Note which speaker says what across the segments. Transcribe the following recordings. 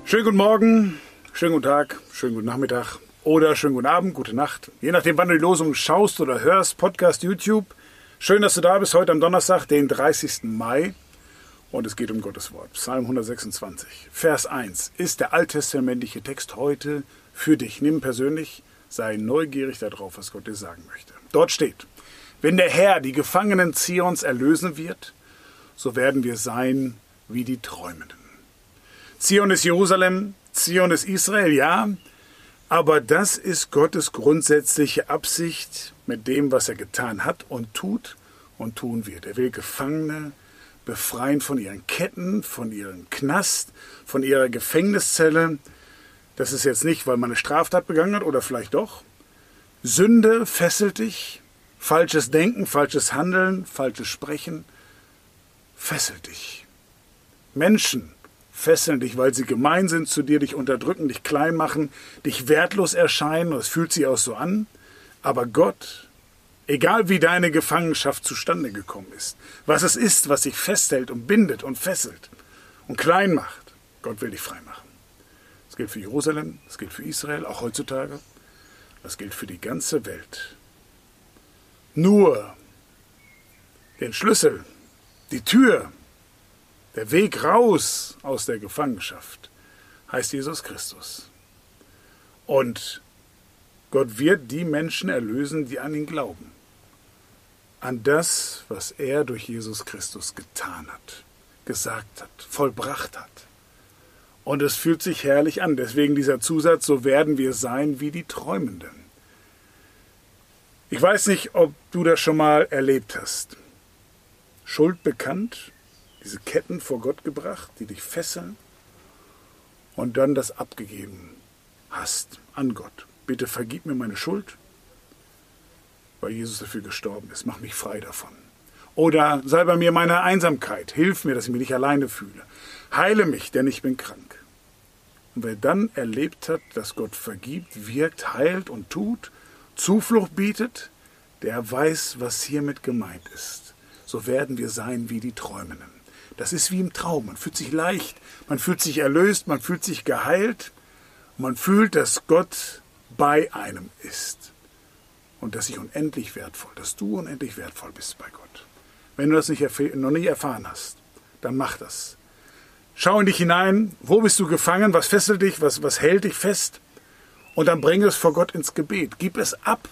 Speaker 1: Schönen guten Morgen, schönen guten Tag, schönen guten Nachmittag oder schönen guten Abend, gute Nacht. Je nachdem, wann du die Losung schaust oder hörst, Podcast, YouTube. Schön, dass du da bist, heute am Donnerstag, den 30. Mai. Und es geht um Gottes Wort. Psalm 126, Vers 1 ist der alttestamentliche Text heute für dich. Nimm persönlich, sei neugierig darauf, was Gott dir sagen möchte. Dort steht: Wenn der Herr die Gefangenen Zions erlösen wird, so werden wir sein wie die Träumenden. Zion ist Jerusalem, Zion ist Israel, ja, aber das ist Gottes grundsätzliche Absicht mit dem, was er getan hat und tun wird. Er will Gefangene befreien von ihren Ketten, von ihrem Knast, von ihrer Gefängniszelle. Das ist jetzt nicht, weil man eine Straftat begangen hat oder vielleicht doch. Sünde fesselt dich, falsches Denken, falsches Handeln, falsches Sprechen fesselt dich. Menschen fesseln dich, weil sie gemein sind zu dir, dich unterdrücken, dich klein machen, dich wertlos erscheinen, das fühlt sich auch so an. Aber Gott, egal wie deine Gefangenschaft zustande gekommen ist, was es ist, was dich festhält und bindet und fesselt und klein macht, Gott will dich frei machen. Das gilt für Jerusalem, das gilt für Israel, auch heutzutage, das gilt für die ganze Welt. Nur den Schlüssel, die Tür, der Weg raus aus der Gefangenschaft heißt Jesus Christus. Und Gott wird die Menschen erlösen, die an ihn glauben. An das, was er durch Jesus Christus getan hat, gesagt hat, vollbracht hat. Und es fühlt sich herrlich an. Deswegen dieser Zusatz, so werden wir sein wie die Träumenden. Ich weiß nicht, ob du das schon mal erlebt hast. Schuld bekannt, diese Ketten vor Gott gebracht, die dich fesseln, und dann das abgegeben hast an Gott. Bitte vergib mir meine Schuld, weil Jesus dafür gestorben ist. Mach mich frei davon. Oder sei bei mir meine Einsamkeit. Hilf mir, dass ich mich nicht alleine fühle. Heile mich, denn ich bin krank. Und wer dann erlebt hat, dass Gott vergibt, wirkt, heilt und tut, Zuflucht bietet, der weiß, was hiermit gemeint ist. So werden wir sein wie die Träumenden. Das ist wie im Traum. Man fühlt sich leicht, man fühlt sich erlöst, man fühlt sich geheilt. Man fühlt, dass Gott bei einem ist. Und dass du unendlich wertvoll bist bei Gott. Wenn du das noch nie erfahren hast, dann mach das. Schau in dich hinein, wo bist du gefangen, was fesselt dich, was hält dich fest? Und dann bring es vor Gott ins Gebet, gib es ab.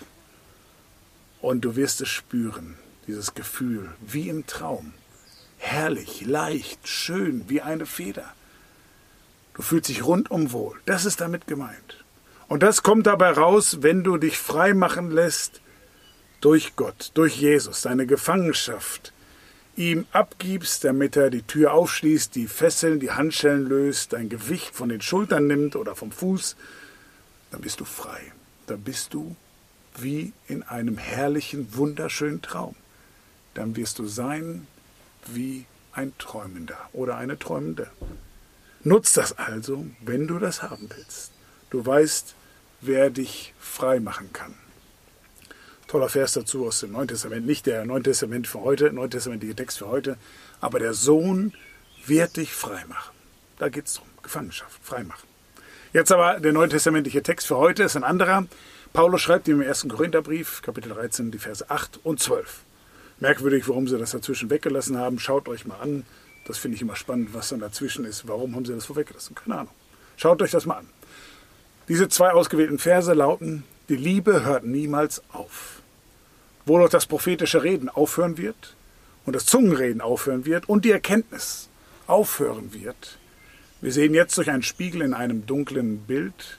Speaker 1: Und du wirst es spüren, dieses Gefühl, wie im Traum. Herrlich, leicht, schön, wie eine Feder. Du fühlst dich rundum wohl. Das ist damit gemeint. Und das kommt dabei raus, wenn du dich frei machen lässt durch Gott, durch Jesus, deine Gefangenschaft ihm abgibst, damit er die Tür aufschließt, die Fesseln, die Handschellen löst, dein Gewicht von den Schultern nimmt oder vom Fuß, dann bist du frei. Dann bist du wie in einem herrlichen, wunderschönen Traum. Dann wirst du sein wie ein Träumender oder eine Träumende. Nutz das also, wenn du das haben willst. Du weißt, wer dich frei machen kann. Toller Vers dazu aus dem Neuen Testament, nicht der neutestamentliche Text für heute, aber der Sohn wird dich frei machen. Da geht es darum, Gefangenschaft, frei machen. Jetzt aber der neutestamentliche Text für heute ist ein anderer. Paulus schreibt ihm im 1. Korintherbrief, Kapitel 13, die Verse 8 und 12. Merkwürdig, warum sie das dazwischen weggelassen haben. Schaut euch mal an. Das finde ich immer spannend, was dann dazwischen ist. Warum haben sie das so weggelassen? Keine Ahnung. Schaut euch das mal an. Diese zwei ausgewählten Verse lauten: Die Liebe hört niemals auf. Wo doch das prophetische Reden aufhören wird und das Zungenreden aufhören wird und die Erkenntnis aufhören wird. Wir sehen jetzt durch einen Spiegel in einem dunklen Bild,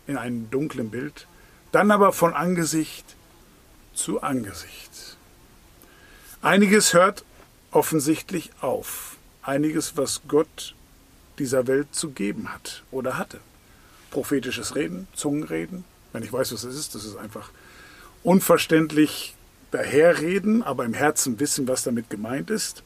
Speaker 1: dann aber von Angesicht zu Angesicht. Einiges hört offensichtlich auf. Einiges, was Gott dieser Welt zu geben hat oder hatte. Prophetisches Reden, Zungenreden. Wenn ich weiß, was das ist einfach unverständlich daherreden, aber im Herzen wissen, was damit gemeint ist.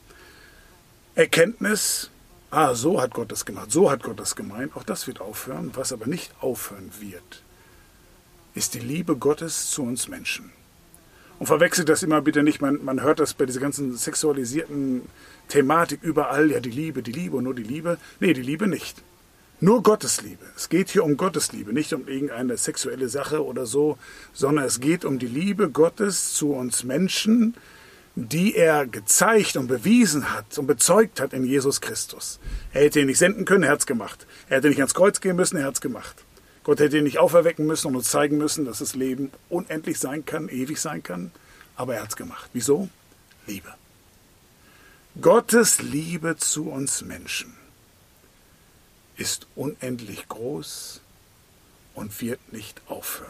Speaker 1: Erkenntnis, so hat Gott das gemacht, so hat Gott das gemeint. Auch das wird aufhören. Was aber nicht aufhören wird, ist die Liebe Gottes zu uns Menschen. Und verwechselt das immer bitte nicht, man hört das bei dieser ganzen sexualisierten Thematik überall, ja die Liebe und nur die Liebe. Nee, die Liebe nicht. Nur Gottes Liebe. Es geht hier um Gottes Liebe, nicht um irgendeine sexuelle Sache oder so, sondern es geht um die Liebe Gottes zu uns Menschen, die er gezeigt und bewiesen hat und bezeugt hat in Jesus Christus. Er hätte ihn nicht senden können, er hat es gemacht. Er hätte nicht ans Kreuz gehen müssen, er hat es gemacht. Gott hätte ihn nicht auferwecken müssen und uns zeigen müssen, dass das Leben unendlich sein kann, ewig sein kann, aber er hat es gemacht. Wieso? Liebe. Gottes Liebe zu uns Menschen ist unendlich groß und wird nicht aufhören.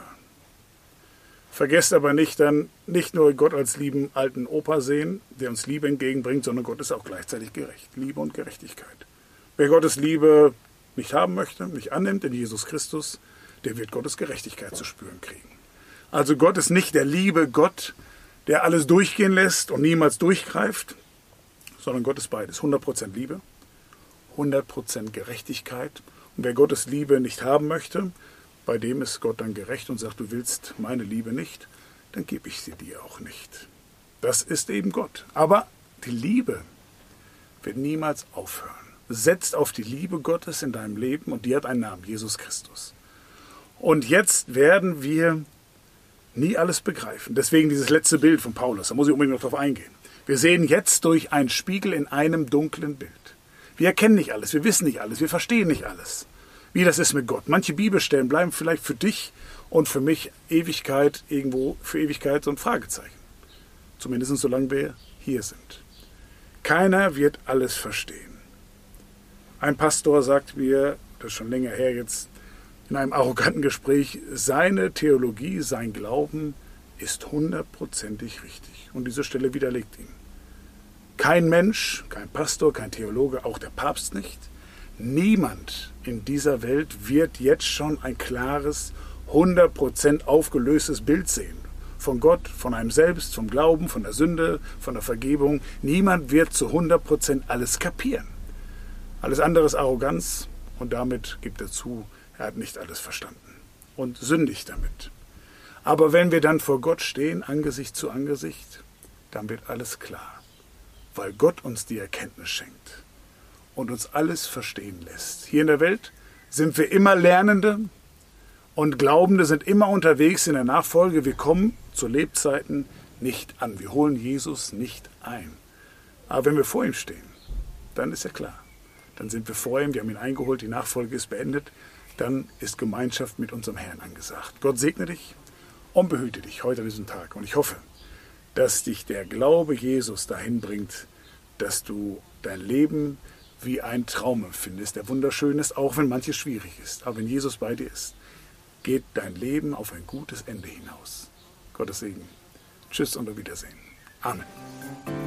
Speaker 1: Vergesst aber nicht dann, nicht nur Gott als lieben alten Opa sehen, der uns Liebe entgegenbringt, sondern Gott ist auch gleichzeitig gerecht. Liebe und Gerechtigkeit. Wer Gottes Liebe nicht haben möchte, nicht annimmt in Jesus Christus, der wird Gottes Gerechtigkeit zu spüren kriegen. Also Gott ist nicht der liebe Gott, der alles durchgehen lässt und niemals durchgreift, sondern Gott ist beides. 100% Liebe, 100% Gerechtigkeit. Und wer Gottes Liebe nicht haben möchte, bei dem ist Gott dann gerecht und sagt, du willst meine Liebe nicht, dann gebe ich sie dir auch nicht. Das ist eben Gott. Aber die Liebe wird niemals aufhören. Setzt auf die Liebe Gottes in deinem Leben und die hat einen Namen, Jesus Christus. Und jetzt werden wir nie alles begreifen. Deswegen dieses letzte Bild von Paulus, da muss ich unbedingt noch drauf eingehen. Wir sehen jetzt durch einen Spiegel in einem dunklen Bild. Wir erkennen nicht alles, wir wissen nicht alles, wir verstehen nicht alles, wie das ist mit Gott. Manche Bibelstellen bleiben vielleicht für dich und für mich Ewigkeit irgendwo, für Ewigkeit so ein Fragezeichen. Zumindest solange wir hier sind. Keiner wird alles verstehen. Ein Pastor sagt mir, das ist schon länger her jetzt, in einem arroganten Gespräch, seine Theologie, sein Glauben ist 100%ig richtig. Und diese Stelle widerlegt ihn. Kein Mensch, kein Pastor, kein Theologe, auch der Papst nicht. Niemand in dieser Welt wird jetzt schon ein klares, 100% aufgelöstes Bild sehen. Von Gott, von einem selbst, vom Glauben, von der Sünde, von der Vergebung. Niemand wird zu 100% alles kapieren. Alles andere ist Arroganz und damit gibt er zu, er hat nicht alles verstanden und sündigt damit. Aber wenn wir dann vor Gott stehen, Angesicht zu Angesicht, dann wird alles klar, weil Gott uns die Erkenntnis schenkt und uns alles verstehen lässt. Hier in der Welt sind wir immer Lernende und Glaubende sind immer unterwegs in der Nachfolge. Wir kommen zu Lebzeiten nicht an. Wir holen Jesus nicht ein. Aber wenn wir vor ihm stehen, dann ist ja klar. Dann sind wir vor ihm, wir haben ihn eingeholt, die Nachfolge ist beendet. Dann ist Gemeinschaft mit unserem Herrn angesagt. Gott segne dich und behüte dich heute an diesem Tag. Und ich hoffe, dass dich der Glaube Jesus dahin bringt, dass du dein Leben wie ein Traum empfindest, der wunderschön ist, auch wenn manches schwierig ist. Aber wenn Jesus bei dir ist, geht dein Leben auf ein gutes Ende hinaus. Gottes Segen. Tschüss und auf Wiedersehen. Amen.